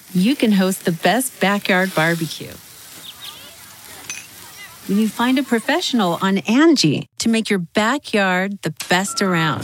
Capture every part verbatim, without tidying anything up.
you can host the best backyard barbecue. When you find a professional on Angie to make your backyard the best around.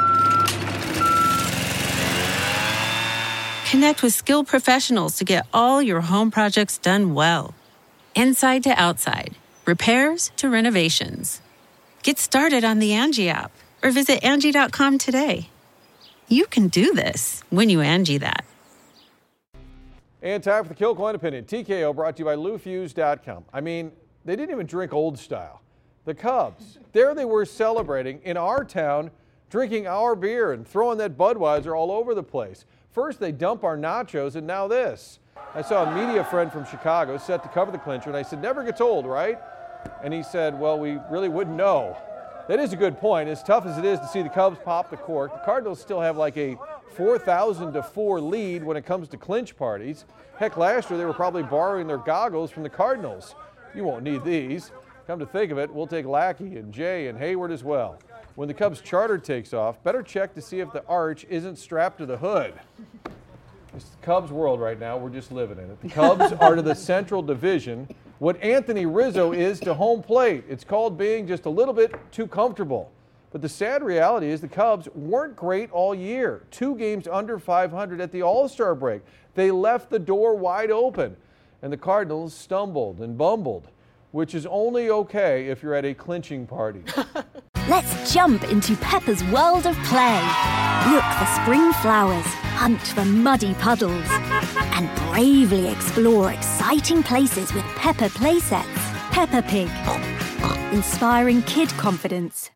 Connect with skilled professionals to get all your home projects done well. Inside to outside, repairs to renovations. Get started on the Angie app or visit Angie dot com today. You can do this when you Angie that. And time for the Kill Coin Opinion. T K O brought to you by Lou Fuse dot com. I mean, they didn't even drink old style. The Cubs, there they were celebrating in our town, drinking our beer and throwing that Budweiser all over the place. First they dump our nachos and now this. I saw a media friend from Chicago set to cover the clincher and I said, never gets old, right? And he said, well, we really wouldn't know. That is a good point. As tough as it is to see the Cubs pop the cork, the Cardinals still have like a four thousand to four lead when it comes to clinch parties. Heck, last year they were probably borrowing their goggles from the Cardinals. You won't need these. Come to think of it, we'll take Lackey and Jay and Hayward as well. When the Cubs charter takes off, better check to see if the arch isn't strapped to the hood. It's the Cubs world right now. We're just living in it. The Cubs are to the Central Division what Anthony Rizzo is to home plate. It's called being just a little bit too comfortable. But the sad reality is the Cubs weren't great all year. Two games under five hundred at the All-Star break. They left the door wide open. And the Cardinals stumbled and bumbled, which is only okay if you're at a clinching party. Let's jump into Peppa's world of play. Look for spring flowers, hunt for muddy puddles, and bravely explore exciting places with Peppa playsets. Peppa Pig, inspiring kid confidence.